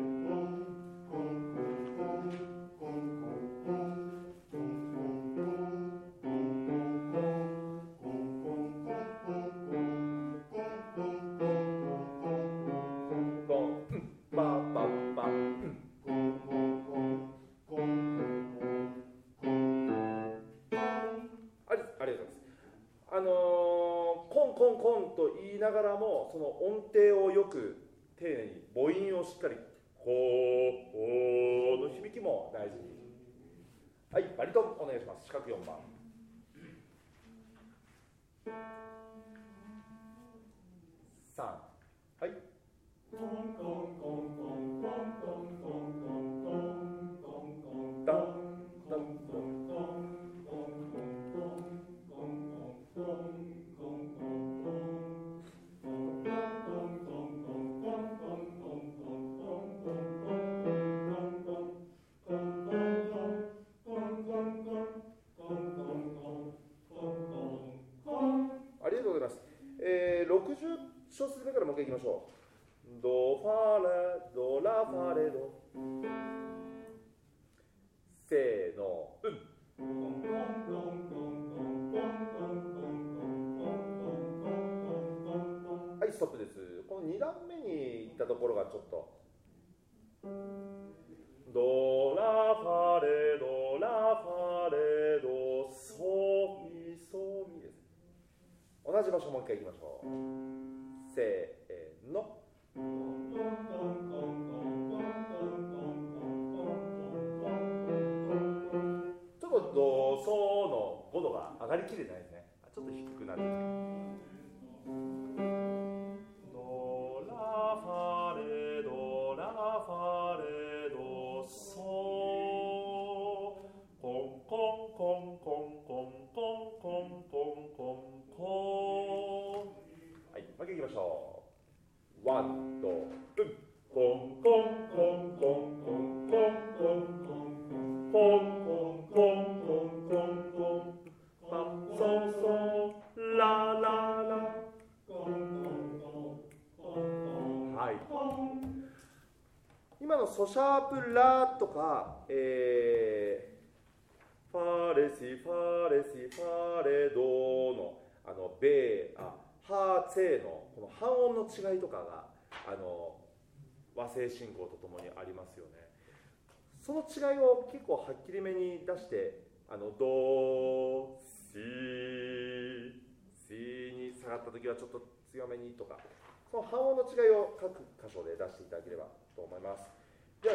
コンコンコンと言いながらもその音程をよく丁寧に母音をしっかりコーの響きも大事に。はい、バリトンお願いします。四角4番。3、はい。コンコンコンコンコンコンコンコンコンダンダンダンありがとうございます。60小節目からもう一回いきましょう。ドファレドラファレド。せーの、はい、ストップです。この2段目に行ったところがちょっと。ドラファレドラファレドソミソミです。同じ場所もう一回いきましょう。せーの。ちょっとドソの5度が上がりきれないですね。ちょっと低くなる。ドラファレドラファレドソコンコンコンコンコンコンコンコンコンコン。はい、もう一回いきましょう。ワンとコンコンコンコンコンコンコンコンコンコンコンコンコンコンパッソソラララコンコンコンコン。はい。今のソシャープラとか、ファレシファレシファレドのベーハーツェのこの半音の違いとかが和声進行とともにありますよね。その違いを結構はっきりめに出してドシに下がった時はちょっと強めにとか、その半音の違いを各箇所で出していただければと思います。